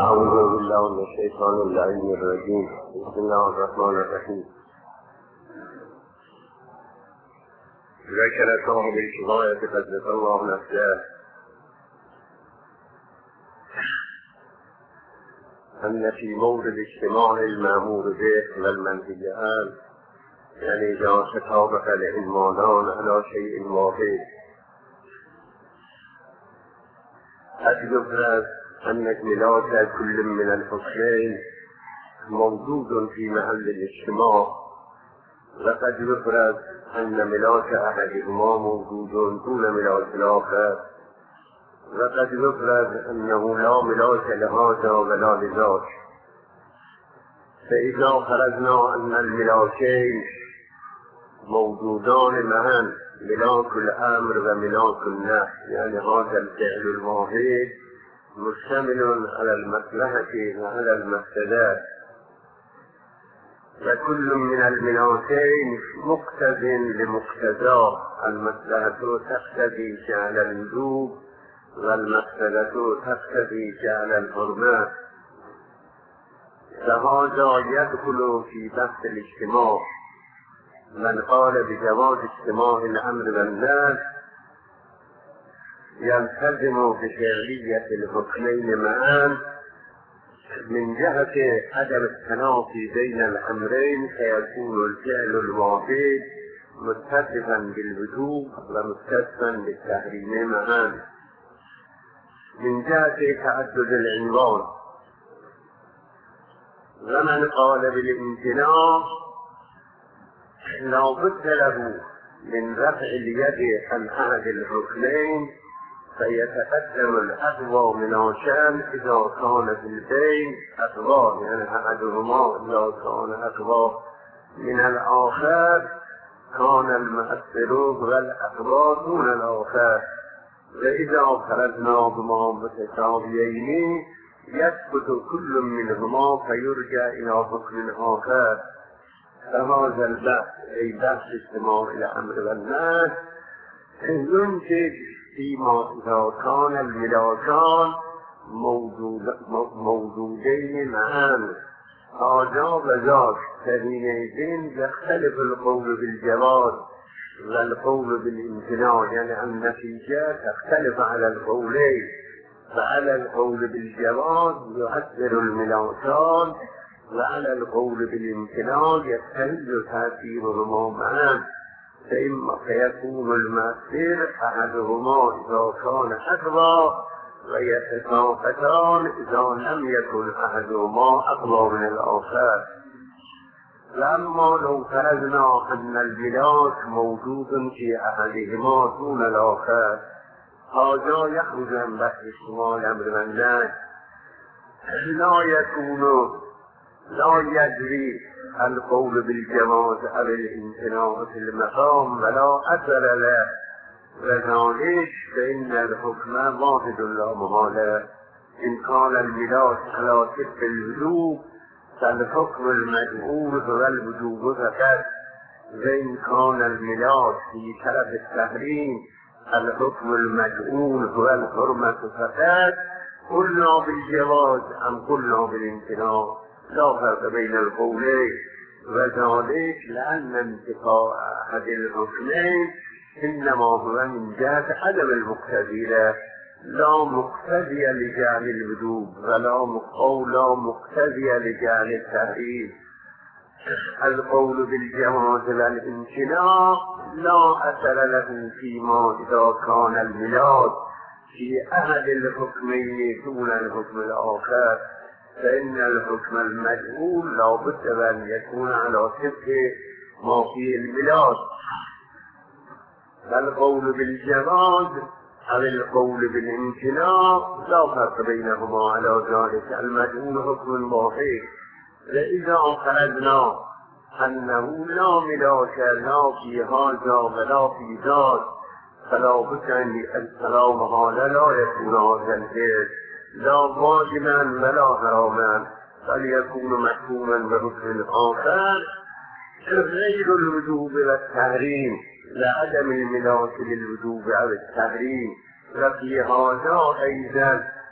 أعوذ بالله من الشيطان اللعين الرجيم. بسم الله الرحمن الرحيم. ذكر صاحب الكفاية قدس الله نفسه أن في مورد اجتماع المأمور به والمنهي عنه، يعني جاء خطابك للمالان على شيء واحد، قد يفرض أن ملاك كل من الحسنين موجود في محل الاجتماع، وقد يفرض أن ملاك أحدهما موجود دون ملاك الآخر، وقد يفرض أنه لا ملاك لهذا ولا لذاك. فإذا فرضنا أن الملاكين موجودان معا، ملاك الأمر وملاك النهي، يعني هذا الفعل الواحد مشتمل على المصلحة وعلى المفسدة، وكل من الملاكين مقتضٍ لمقتضاه، المصلحة تقتضي على الوجوب والمفسدة تقتضي على الحرمة. فهذا يدخل في بحث الاجتماع. من قال بجواز اجتماع الأمر والنهي يلتزم بفعلية الحكمين معا من جهة عدم التنافي بين الأمرين، فيكون الفعل الواحد متصفا بالوجوب ومتصفا بالتحريم معا. من جهة تعدد العنوان، ومن قال بالامتناع لا بد له من رفع اليد عن أحد الحكمين، فيتقدم الأقوى من عشان إذا كان في البين أقوى، يعني أحدهما إذا كان أقوى من الآخر كان المؤثر والأقوى دون الآخر. وإذا فرضنا بما متساويين يثبت كل منهما فيرجع إلى حكم آخر. فهذا البحث أي بحث اجتماع الأمر والنهي ينتج فيما إذا كان الملاكان موجودين معا هذا وذاك، فحينئذ يختلف القول بالجواز والقول بالامتناع، يعني النتيجة تختلف على القولين. فعلى القول بالجواز يؤثر الملاكان، وعلى القول بالامتناع يختلف تأثيرهما معا، فيكون المؤثر أحدهما إذا كان أقوى ويتساقطان إذا لم يكن أحدهما أقوى من الآخر. لما لو فرضنا أن الملاك موجود في أحدهما دون الآخر، هذا يخرج عن بحث اجتماع الأمر والنهي. لا يجري القول بالجواز أو الامتناع في المقام ولا أثر له، وذلك فإن الحكم واحد لا محالة. إن كان الملاك على صفة الوجوب فالحكم المجهول هو الوجوب فقط، وإن كان الملاك في طرف التحريم الحكم المجهول هو الحرمة فقط. قلنا بالجواز أم قلنا بالامتناع لا فرق بين القولين، وذلك لأن انتفاء أحد الحكمين إنما هو من جهة عدم المقتضي له، لا مقتضي لجعل الوجوب ولا مقتضي لجعل التحريم. القول بالجواز والامتناع لا أثر له فيما إذا كان الملاك في أحد الحكمين دون الحكم الآخر، فإن الحكم المجهول لا بد أن يكون على صفة ما فيه الملاك. فالقول بالجواز أو القول بالامتناع لا فرق بينهما على ذلك، المجهول حكم واحد. فإذا فرضنا أنه لا ملاك لا في هذا ولا في ذاك، فلا بد أن فلا محالة لا يكون هذا الفعل لا واجبا ولا حراما، بل يكون محكوما بحكم آخر غير الوجوب والتحريم، لعدم الملاك للوجوب أو التحريم. وفي هذا أيضا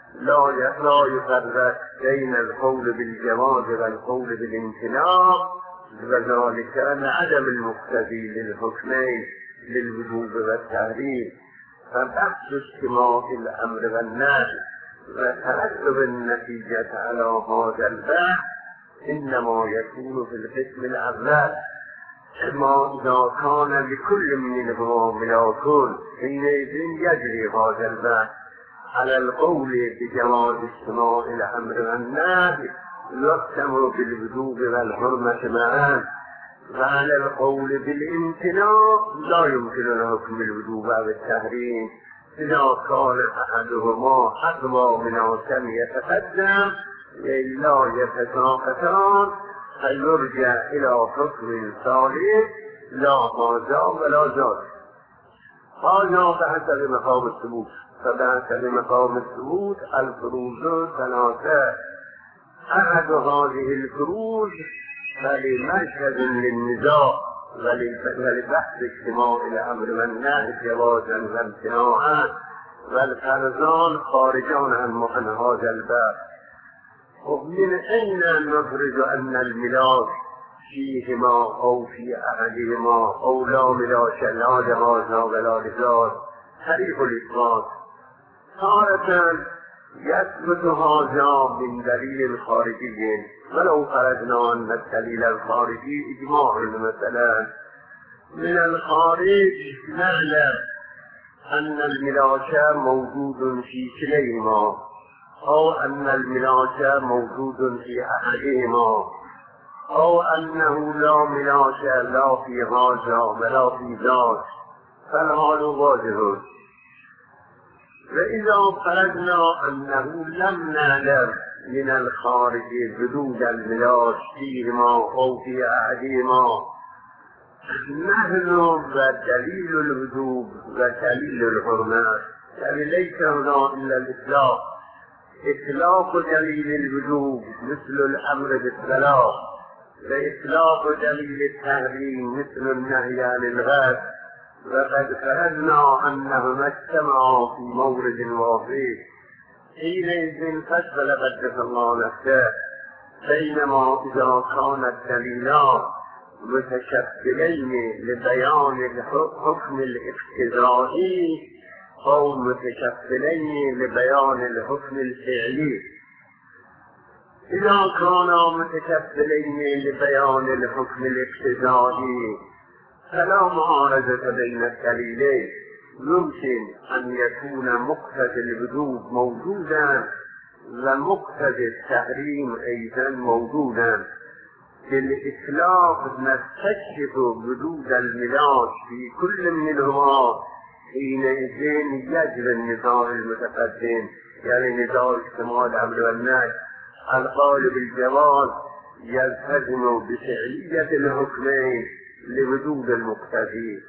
لا يفرق بين القول بالجواز والقول بالامتناع، وذلك لعدم المقتضي للحكمين للوجوب والتحريم. فبحث اجتماع الامر والنهي وترتب النتيجة على هذا البحث انما يكون في القسم الاول، اما اذا كان لكل منهما ملاك حينئذ يجري هذا البحث على القول بجواز اجتماع الامر والنهي يقسم بالوجوب والحرمة معا، وعلى القول بالامتناع لا يمكن الحكم الوجوب والتحريم إذا كان أحدهما أقوى من الآخر يتقدم لا يتساقطان، فيرجع إلى حكم ثالث لا هذا ولا ذاك. هذا بحسب مقام الثبوت. فبحسب مقام الثبوت الفروج ثلاثة، أحد هذه الفروج فلمشهد للنزاع ولبحث اجتماع الأمر والنهي جوازا وامتناعا، والفرزان خارجان عن هذا الباب. ومن أين نخرج أن الملاك فيهما أو في أحدهما أو لا ملاك لا لهذا ولا لذاك؟ طريق الإثبات تارة يثبت هذا من دليل خارجي، ولو فرضنا أن الدليل الخارجي إجماع مثلا من الخارج نعلم أن الملاك موجود في كليهما أو أن الملاك موجود في أحدهما أو أنه لا ملاك لا في هذا ولا في ذاك، فالحال واضح. وإذا فرضنا أنه لم نعلم من الخارج وجود الملاك فيهما أو في أحدهما، نحن ودليل الوجوب ودليل الحرمة، يعني ليس هنا إلا الإطلاق. إطلاق دليل الوجوب مثل الأمر بالصلاة، وإطلاق دليل التحريم مثل النهي عن الغد، وقد فرضنا أنهما اجتمعا في مورد واحد، حينئذ فصل قدس الله نفسه بينما إذا كان الدليلان متشكلين لبيان الحكم الاقتضائي أو متشكلين لبيان الحكم الفعلي. إذا كانا متشكلين لبيان الحكم الاقتضائي فلا معارضة بين الدليلين، يمكن أن يكون مقتضى الوجوب موجودا ومقتضى التحريم أيضا موجودا. بالإطلاق نستكشف وجود الملاك في كل منهما، حينئذ يجري النزاع المتقدم، يعني نزاع اجتماع الأمر والنهي. القول بالجواز يلتزم بفعلية الحكمين لوجود المقتضي،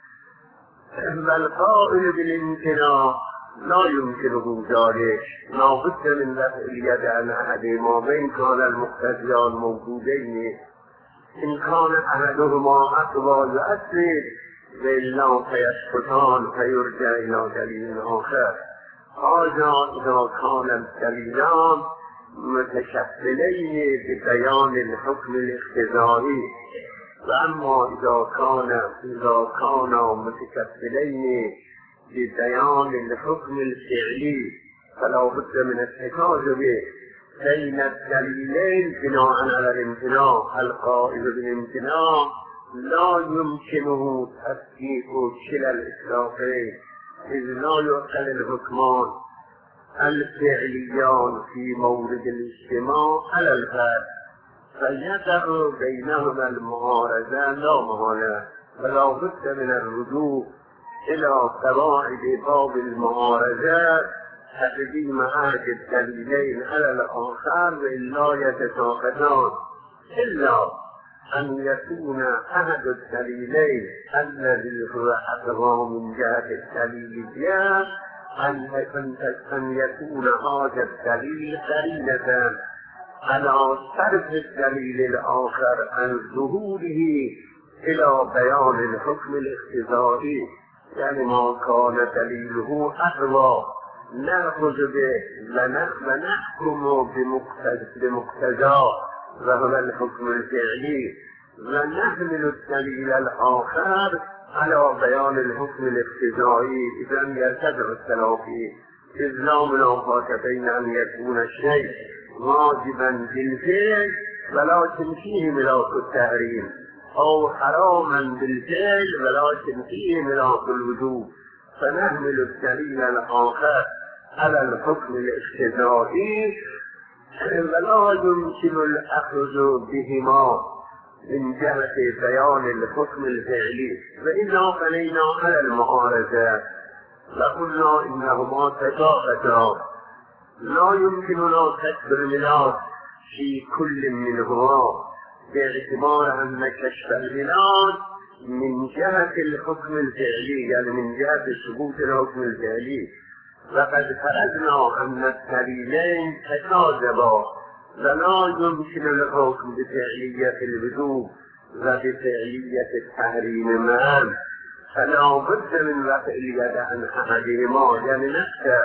والقائل بالامتناع لا يمكنه ذلك، لا بد من دفع اليد عن أحدهما وإن كان المقتضيان موجودين. إن كان أحدهما أقوى يؤثر وإلا فيسقطان فيرجع إلى دليل آخر. هذا إذا كان الدليلان متشكلين ببيان الحكم الاقتضائي، وأما إذا كان متشكلين ببيان الحكم الفعلي فلا بد من التكاذب بين الدليلين بناء على الامتناع. القائل بالامتناع لا يمكنه تصديق كلا الإطلاقين، إذ لا يؤكل الحكمان الفعليان في مورد الاجتماع على الفرد، فيقع بينهما المعارضة لا محالة، ولا بد من الرجوع إلى قواعد باب المعارضة تقديم أحد الدليلين على الآخر وإلا يتساقطان، إلا أن يكون أحد الدليلين الذي هو أقوى من جهة الدليل الجاه أن يكون هذا الدليل قرينة على صرف الدليل الآخر عن ظهوره إلى بيان الحكم الاقتضائي، يعني ما كان دليله أقوى نأخذ به ونحكم بمقتضى وهو الحكم الفعلي، ونحمل الدليل الآخر على بيان الحكم الاقتضائي إذ لم يرتفع الخلاف إذ لا منافاة بين أن يكون الشيء واجبا بالفعل ولكن فيه ملاك التحريم أو حراما بالفعل ولكن فيه ملاك الوجوب، فنحمل الدليل الآخر على الحكم الاقتضائي ولا يمكن الأخذ بهما من جهة بيان الحكم الفعلي، وإلا بنينا على المعارضة لقلنا إنهما تطابقا لا يمكننا كسب الملاك في كل منهما باعتبار أن كشف الملاك من جهة الحكم الفعلي، يعني من جهة ثبوت الحكم الفعلي، وقد فرضنا أن الدليلين تتضادا ولا يمكن الحكم بفعلية الوجوب وبفعلية التحريم معا، فلا بد من رفع اليد عن أحدهما، يعني نفسه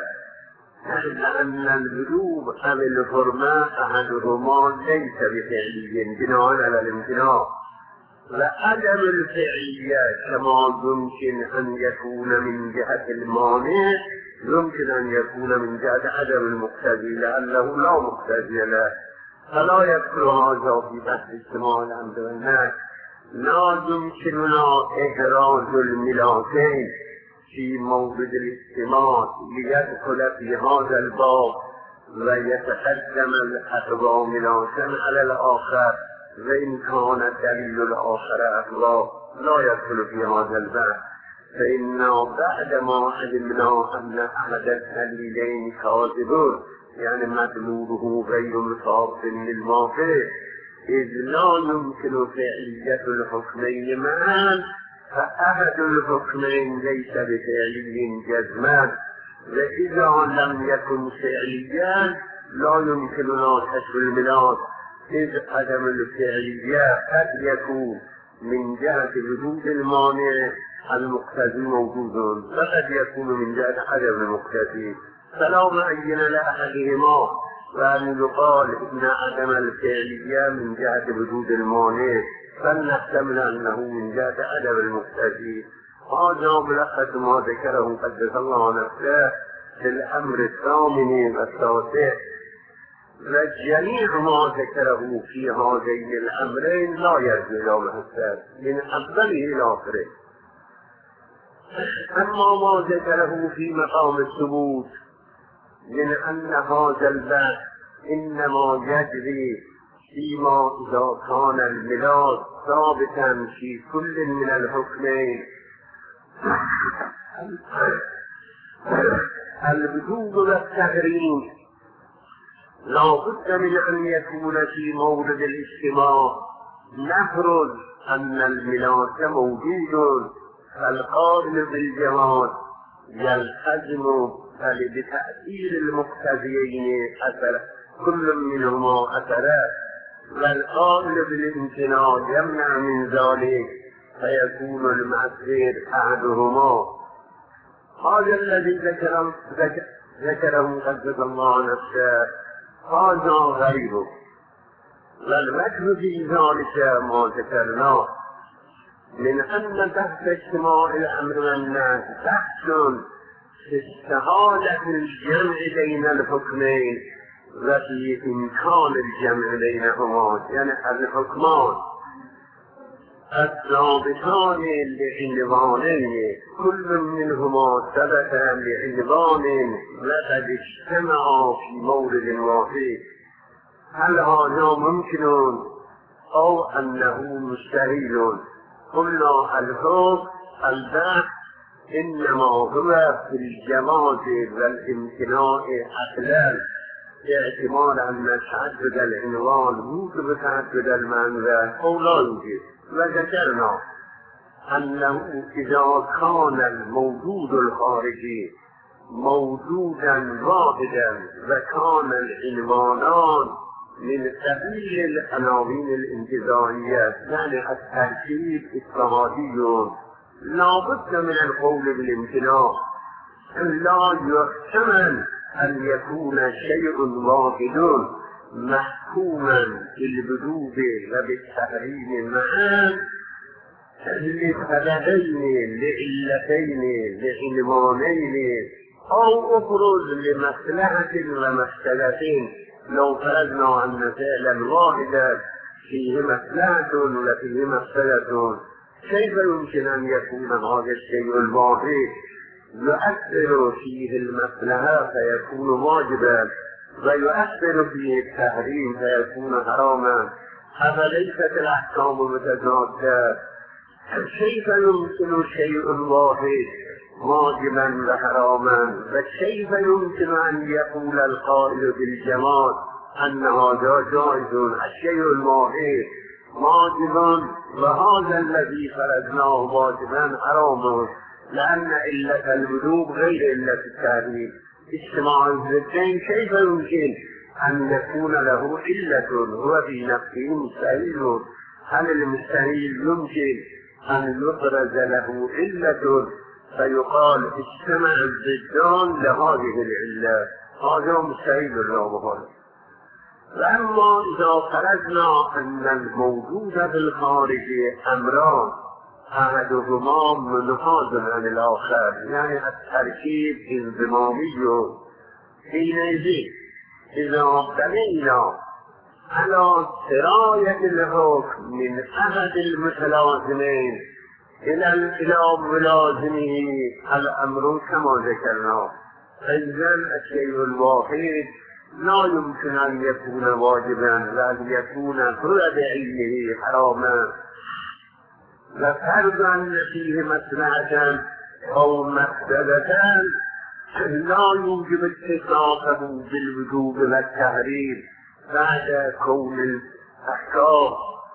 أن الوجوب أو الحرمة أحدهما ليس بفعلي بناء على الامتناع، وعدم الفعلية كما يمكن أن يكون من جهة المانع يمكن أن يكون من جهة عدم المقتضي لأنه لا مقتضي له، فلا يدخل هذا في بحث اجتماع الأمر والنهي. لا يمكننا إحراز الملاكين في مورد الاجتماع ليدخل في هذا الباب ويتقدم الأقوى ملاكا على الآخر، وإن كان الدليل الآخر أقوى لا يدخل في هذا الباب، فإننا بعدما علمنا أن أحد الدليلين كاذب يعني مدلوله غير مصاب للواقع إذ لا يمكن فعلية الحكمين معا، فأحد الحكمين ليس بفعلي جزما، وإذا لم يكن فعليا لا يمكننا كشف الملاك إذ عدم الفعلية قد يكون من جهة وجود المانع المقتضي موجود وقد يكون من جهة عدم المقتضي، فلا معين لأحدهما، وأن يقال إن عدم الفعلية من جهة وجود المانع فلنحتمل أنه من جهة عدم المقتضي. هذا ملخص ما ذكره قدس الله نفسه في الأمر الثامن والتاسع، وجميع ما ذكره في هذين الأمرين لا يرجع إلى محسن من أوله إلى آخره. أما ما ذكره في مقام الثبوت من أن هذا البحث إنما يجري فيما إذا كان الملاك ثابتا في كل من الحكمين الوجوب والتحريم، لا بد من أن يكون في مورد الاجتماع نفرض أن الملاك موجود، فالقائل بالجواز يلتزم بتأثير المقتضيين أثر كل منهما أثره، والقائل بالامتناع يمنع من ذلك فيكون المؤثر أحدهما. هذا الذي ذكره قدس الله نفسه هذا غيره، والوجه في ذلك ما ذكرناه من أن تحت اجتماع الأمر والنهي تحصل في استحالة الجمع بين الحكمين وفي إمكان الجمع بينهما، يعني الحكمان الضابطان لعنوانين كل منهما ثبت لعنوان وقد اجتمعا في مورد واحد، هل هذا ممكن أو أنه مستحيل؟ قلنا الحكم البحث إنما هو في الجواز والامتناع عقلا باعتبار أن تعدد العنوان يوجب تعدد المعنى أو لا يوجب، وذكرنا أنه إذا كان الموجود الخارجي موجودا واحدا وكان العنوانان من سبيل العناوين الانتزاعية يعني التركيب اتحادي لا بد من القول بالامتناع، لا يحتمل أن يكون شيء واحد محكوما بالوجوب وبالتحريم معا لسببين لعلتين لعنوانين أو أخرج لمصلحة ومفسدة. لو فرضنا أن فعلا واحدا فيه مصلحة وفيه مفسدة، كيف يمكن أن يكون هذا الشيء الواحد يؤثر فيه المصلحة فيكون واجبا ويؤثر فيه التحريم فيكون حراما؟ أفليست الأحكام متضادة؟ كيف يمكن شيء واحد واجبا وحراما؟ فكيف يمكن أن يقول القائل بالجمال أن هذا جائز؟ الشيء الواحد واجب وهذا الذي فرضناه واجبا حرام، لأن علة الوجوب غير علة التحريم. اجتماع الضدين كيف يمكن أن يكون له علة هو في نفسه مستحيل؟ هل المستحيل يمكن أن يفرز له علة فيقال اجتمع الضدان لهذه العلة؟ هذا مستحيل لا محال. وأما إذا فرضنا أن الموجود في الخارج أمران أحدهما منحاز عن الآخر، يعني التركيب انضمامي، حينئذ إذا بنينا على سراية الحكم من أحد المتلازمين إلى ملازمه الأمر كما ذكرنا، إذا الشيء الواحد لا يمكن أن يكون واجبا وأن يكون هو بعينه حراما، وفرضا فيه مصلحة أو مفسدة لا يوجب اتصافه بالوجوب والتحريم بعد كون الأحكام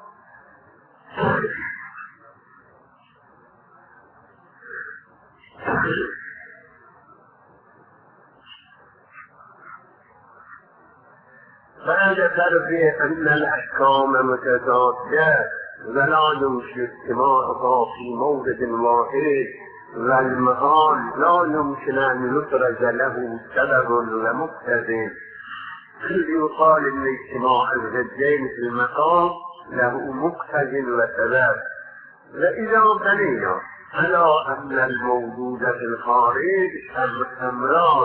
بعد فرض أن الأحكام متضادة ولا يمكن اجتماعها في مورد واحد، والمحال لا يمكن أن يفرز له سبب ومقتضى. يقال ان اجتماع الضدين في المقام له مقتضى وسبب. وإذا بنينا على أن الموجود في الخارج أمران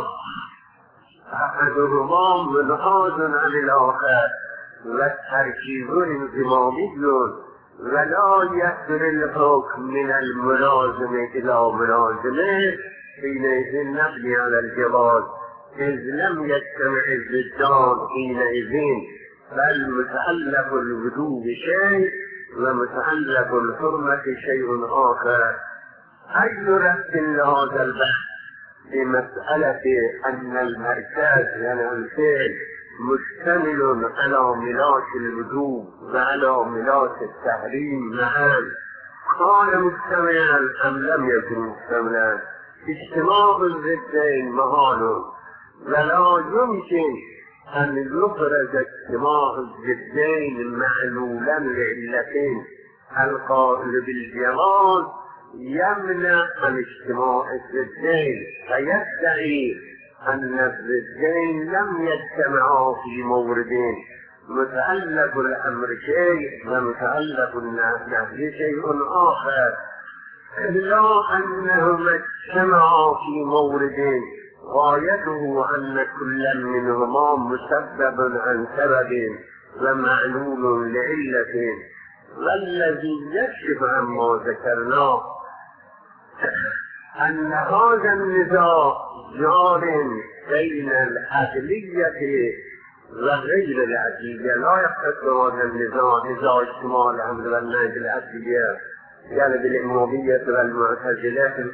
أحدهما منحاز عن الآخر والتركيب انضمامي، ولا يصدر الحكم من الملازمة إلى ملازمة، حينئذ نبني على الجواز، إذ لم يجتمع الضدان حينئذ، بل متعلق الوجوب شيء ومتعلق الحرمة شيء آخر. أي ربط لهذا البحث بمسألة أن المركز يعني الفعل مشتمل على ملاك الوجوب وعلى ملاك التحريم معا، كان مجتمعا أم لم يكن مجتمعا؟ اجتماع الضدين محال، ولا يمكن أن يفرز اجتماع الضدين معلولا لعلتين. القائل بالجواز يمنع عن اجتماع الضدين فيدعي أن الضدين لم يجتمعا في موردين، متعلق الأمر شيء ومتعلق النهي شيء آخر، إلا أنهما اجتمعا في موردين غايته أن كل منهما مسبب عن سبب ومعلول لعلة. والذي يكشف عما ذكرناه أن هذا النزاع جار بين العدلية وغير العدلية. لا يقتصر هذا النزاع نزاع اجتماع الأمر والنهي بالعدلية يعني بالإمامية والمعتزلة،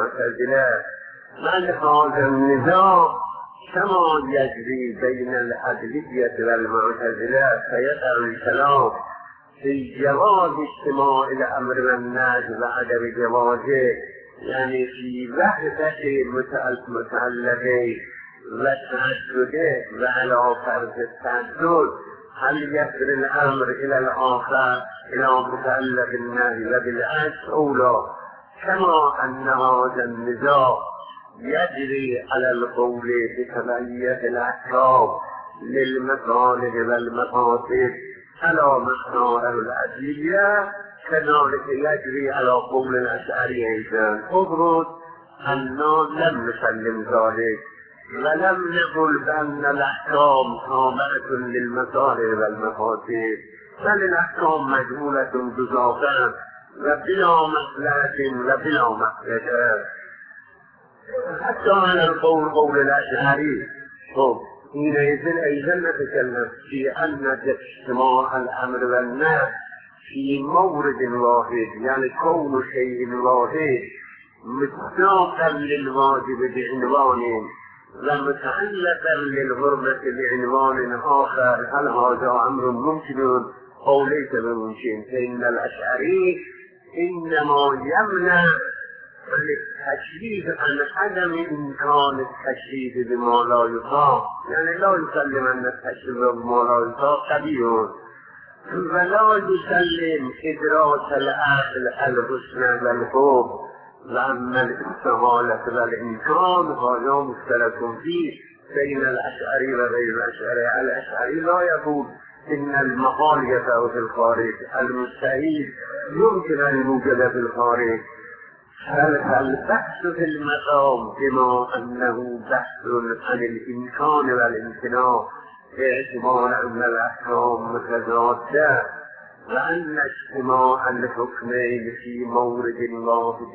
بل هذا النزاع كما يجري بين العدلية والمعتزلة فيقع الكلام في جواز اجتماع الأمر والنهي وعدم جوازه، يعني في وحدة متعلقين وتعدده وعلى فرض التعدد هل يصل الأمر إلى الآخر إلى متعلق النهي وبالعكس أو لا؟ كما أن هذا النزاع يجري على القول بتبعية الأحكام للمصالح والمفاسد على مقدار الأدلية، كذلك يجري على قول الأشعري أيضا. افرض أننا لم نسلم ذلك ولم نقل بأن الأحكام تابعة للمصالح والمفاسد، بل الأحكام مجمولة جزافا وبلا مصلحة وبلا مفسدة، حتى على القول قول الأشعري. حينئذ أيضا نتكلم في أن اجتماع الأمر والنهي في مورد واحد، يعني كون شيء واحد مصداقا للواجب بعنوان ومتعلقا للغربة بعنوان آخر، هل هذا أمر ممكن أو ليس بممكن؟ فإن الأشعري إنما يمنع التشريف عن عدم إمكان التشريف بما لا يطاق، يعني لا يسلم أن التشريف بما لا يطاق قبيح، ولا يسلم إدراك العقل الحسن والخوف، وأما الاستحالة والإمكان هذا مختلف فيه بين الأشعري وغير الأشعري. الأشعري لا يقول إن المحال يقع في الخارج، المستحيل يمكن أن يوجد في الخارج. البحث في المقام بما أنه بحث عن الإمكان والامتناع باعتبار أن الأحكام متضادة، وأن اجتماع الحكمين في مورد واحد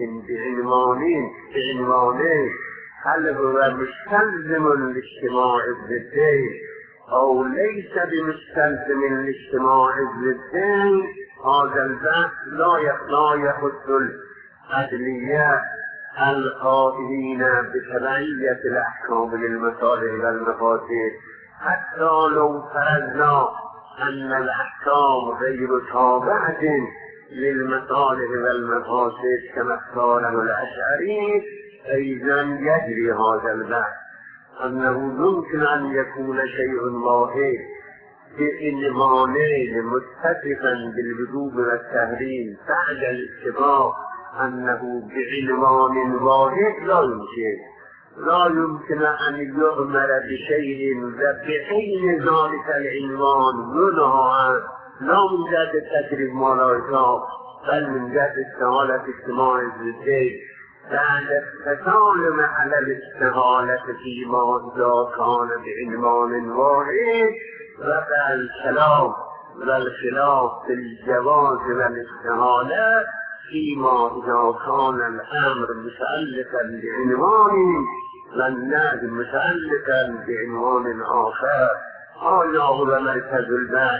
بعنوانين هل هو مستلزم لاجتماع الضدين أو ليس بمستلزم لاجتماع الضدين، هذا البحث لا يخص الأدلية القائلين بتبعية الأحكام للمصالح والمفاسد، حتى لو فرضنا أن الأحكام غير تابعة للمصالح والمفاسد كما اختاره الأشعري. أيضا يجري هذا البحث أنه يمكن أن يكون شيء واحد بعنوانين متفقا بالوجوب والتحريم بعد الاتفاق أنه بعنوان واحد لا يمكن أن يؤمر بشيء وبحين ذلك العنوان ينهى عنه، لا من جهة التشريف ما لا يطاق بل من جهة استحالة اجتماع الضدين، بعد التسالم على الاستحالة فيما إذا كان بعنوان واحد، رفع الكلام والخلاف في الجواز والاستحالة فيما إذا كان الأمر متعلقا بعنوان والنهي متعلقا بعنوان آخر. هذا هو مركز البحث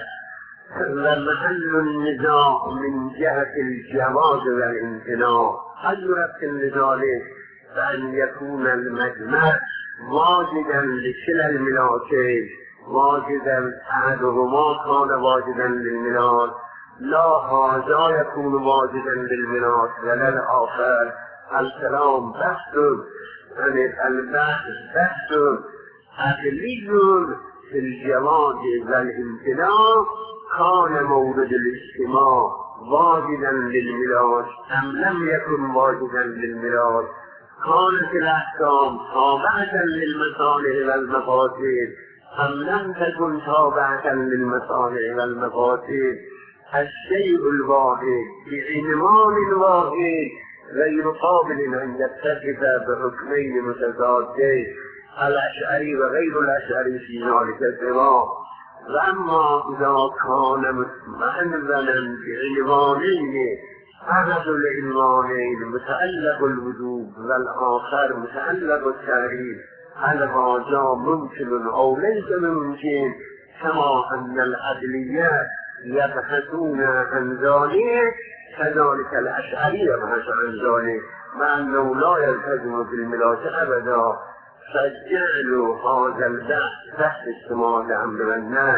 ومحل النزاع من جهة الجواز والامتناع. حضرت لذلك بأن يكون المجمع واجدا لكلا الملاكين، واجدا أحدهما كان واجدا للملاك، لا هذا يكون واجدا للملاك ولا الآخر. الكلام بحث يعني البحث بحث عقلي في الجواز والامتناع، كان مورد الاجتماع واجدا للملاك أم لم يكن واجدا للملاك، كانت الأحكام تابعة للمصالح والمفاسد أم لم تكن تابعة للمصالح والمفاسد. الشيء الواحد بعنوان واحد غير قابل أن يتصف بحكمين متضادين، الأشعري وغير الأشعري في ذلك سواء. وأما إذا كان معنونا بعنوانين، أحد العنوانين متعلق الوجوب والآخر متعلق التحريم، هل هذا ممكن أو ليس ممكن؟ كما أن العدليات يبحثون عن ذلك كذلك الأشعري يبحث عن ذلك، مع أنه لا يلتزم بالملاك أبدا. فجعلوا هذا البحث تحت اجتماع الأمر والنهي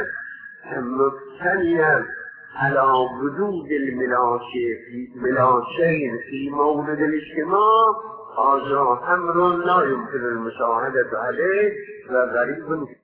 مبتنيا على وجود الملاكين في مورد الاجتماع، هذا أمر لا يمكن المشاهدة عليه وغريب